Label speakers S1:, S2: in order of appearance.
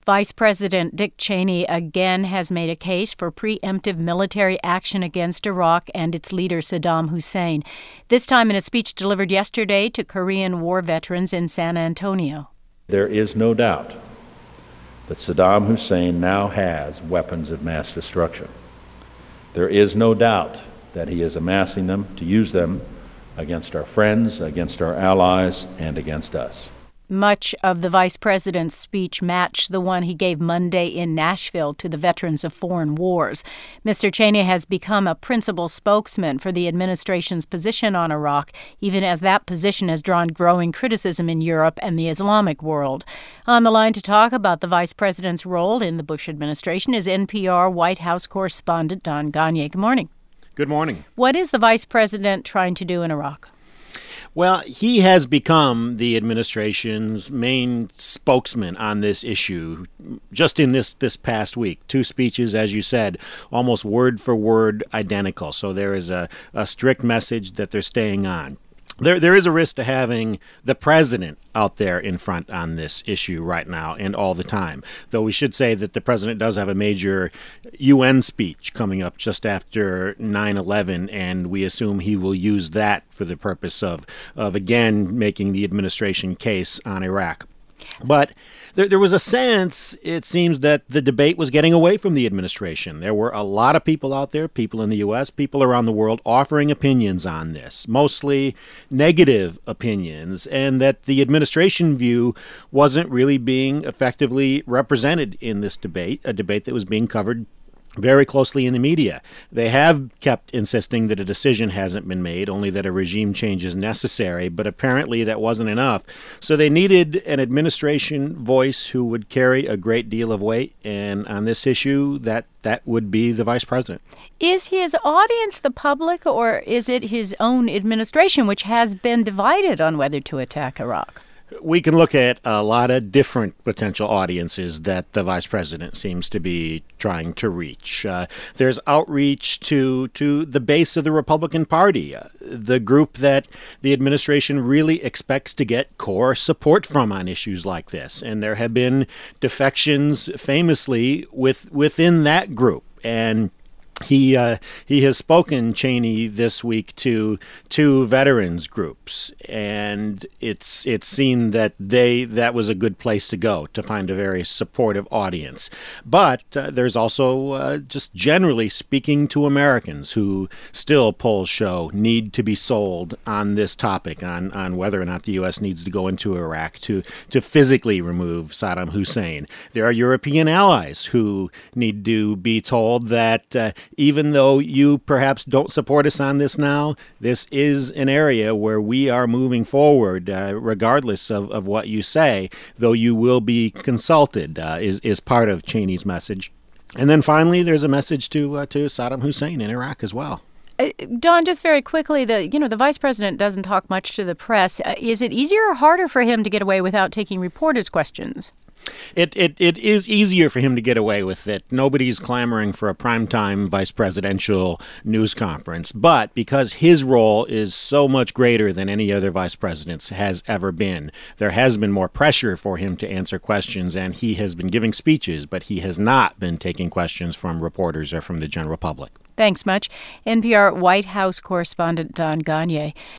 S1: Vice President Dick Cheney again has made a case for preemptive military action against Iraq and its leader Saddam Hussein, this time in a speech delivered yesterday to Korean War veterans in San Antonio.
S2: There is no doubt that Saddam Hussein now has weapons of mass destruction. There is no doubt that he is amassing them to use them against our friends, against our allies, and against us.
S1: Much of the vice president's speech matched the one he gave Monday in Nashville to the veterans of foreign wars. Mr. Cheney has become a principal spokesman for the administration's position on Iraq, even as that position has drawn growing criticism in Europe and the Islamic world. On the line to talk about the vice president's role in the Bush administration is NPR White House correspondent Don Gonyea. Good morning.
S3: Good morning.
S1: What is the vice president trying to do in Iraq?
S3: Well, he has become the administration's main spokesman on this issue just in this past week. 2 speeches, as you said, almost word for word identical. So there is a strict message that they're staying on. There is a risk to having the president out there in front on this issue right now and all the time, though we should say that the president does have a major UN speech coming up just after 9/11, and we assume he will use that for the purpose of again making the administration case on Iraq. But there was a sense, it seems, that the debate was getting away from the administration. There were a lot of people out there, people in the U.S., people around the world, offering opinions on this, mostly negative opinions, and that the administration view wasn't really being effectively represented in this debate, a debate that was being covered very closely in the media. They have kept insisting that a decision hasn't been made, only that a regime change is necessary, but apparently that wasn't enough. So they needed an administration voice who would carry a great deal of weight, and on this issue, that would be the vice president.
S1: Is his audience the public, or is it his own administration, which has been divided on whether to attack Iraq?
S3: We can look at a lot of different potential audiences that the vice president seems to be trying to reach. There's outreach to the base of the Republican Party, the group that the administration really expects to get core support from on issues like this. And there have been defections famously within that group. And he has spoken, Cheney, this week to 2 veterans groups, and it's seen that that was a good place to go to find a very supportive audience. But there's also just generally speaking to Americans who still, polls show, need to be sold on this topic, on whether or not the U.S. needs to go into Iraq to physically remove Saddam Hussein. There are European allies who need to be told that even though you perhaps don't support us on this now, this is an area where we are moving forward, regardless of what you say, though you will be consulted, is part of Cheney's message. And then finally, there's a message to Saddam Hussein in Iraq as well.
S1: Don, just very quickly, the vice president doesn't talk much to the press. Is it easier or harder for him to get away without taking reporters' questions?
S3: It is easier for him to get away with it. Nobody's clamoring for a primetime vice presidential news conference. But because his role is so much greater than any other vice president's has ever been, there has been more pressure for him to answer questions, and he has been giving speeches, but he has not been taking questions from reporters or from the general public.
S1: Thanks much. NPR White House correspondent Don Gonyea.